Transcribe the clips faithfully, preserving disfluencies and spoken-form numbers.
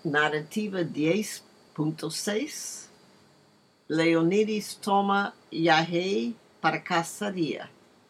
Narrativa diez punto seis. Leonidas toma Yahei para cacería.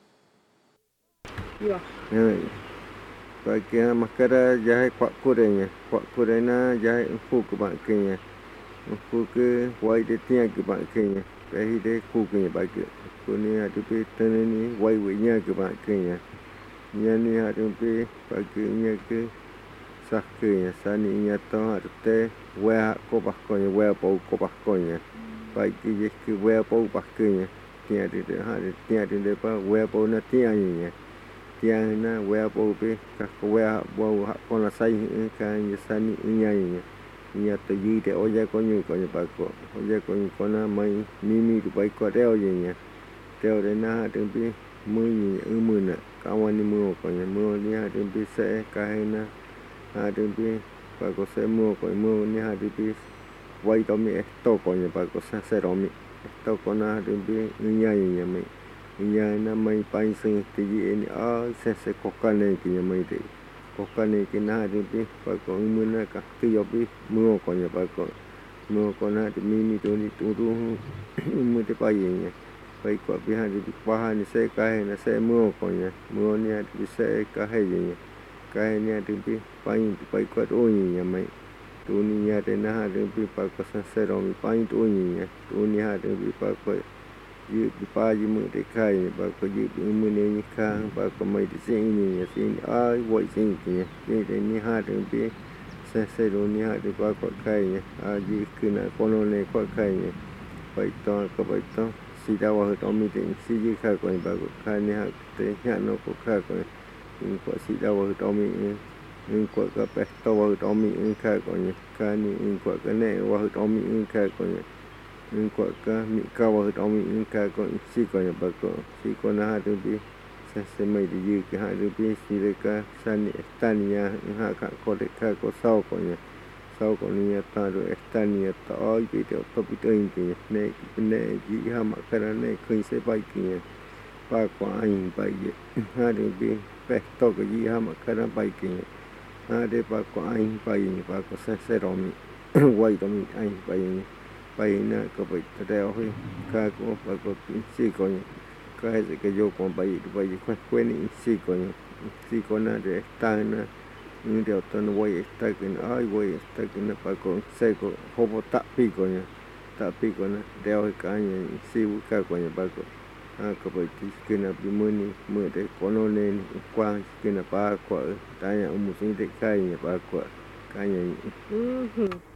Pakai maskara jahe kuat kurenya, kuat kurena jahe empu ke bakenya, empu ke wai de tiang ke bakenya, pahi de ku ke bakenya, kuni ada pe teneni wai wainya ke bakenya, nya ni ada pe bakenya ke sakenya, sani nya to arte wai ko bakonya, wai pau ko bakonya, bagi je ke wai pau bakenya, tiang de ha tiang de pa wai pau na tiangnya. Tiang na wea po pe ka wea bo ha kona sai ka sani nya nya nya to yi de oya ko nyu ko ba ko oya ko nyu ko na mai mi mi du bai ko de oya nya de de na de pe mu ni u mu na ka wa ni mu ko nya mu ni ha de pe se ka he na ha de pe ba ko se mu ko mu ni ha de pe wai to mi to ko nya ba ko sa se ro mi to ko na de pe nya nya mai nya na mai pai sing ti ni a se se ko ka ne ki mai de ko ka ne ki na de pe pa ko mu na ka ti yo pe mu ko nya pa ko mu ko na de mi mi to ni tu ru mu de pa yin pai ko bi ha de pa ha ni se ka he na se mu ko nya mu ni ha de se ka he yin ka he ni de pe pa yin pai ko ro yin nya mai tu ni ya de na ha de pe pa ko sa se ro mi pa yin tu yin nya tu ni ha de pe pa ko yu pa yu mu de kai ba ko yu mu ne ni ka ba ko mai de sin ni ya sin ai wo sin ki ni de ni ha de bi se se ro ni ha de ba ko kai ni a yu ku na ko no ne ko kai ni bai to ko bai to si da wa to mi de si yu ka ko ba ko kai ni ha de nya no ko ka ko ni ko si da wa to mi ni ko ka pe to wa to mi ni ka ko ni ka ni ko ka ne wa to mi ni ka ko ni in ko ka mi ka wa to mi in ka ko si ko ya ba ko si ko na ha de bi se se mai de yi ke ha de bi si de ka san estania ha ka ko de ka ko sau ko ya sau ko ni ya ta do estania ta ai bi de to bi de ki ne ne ji ha ma ka ne kuin se bai ki ba ko ai bai ye ha de bi pe to ko ji ha ma ka bai ki ha de ba ko ai bai ba ko se se ro mi wai to mi ai bai pai na ko pai te o hi ka ko pa ko si ko ni ka he ke yo ko pai du pai ko ko ni si ko ni si ko na de ta na ni de to no wai sta ke na ai wai sta ke na pa ko se ko ho bo ta pi ko ni ta pi ko na de o ka ni si u ka ko ni pa ko a ko pai ti ke na bi mu ni mu de ko no ne kwa ke na pa ko ta ya mu si de ka ni pa ko ka ni Mhm.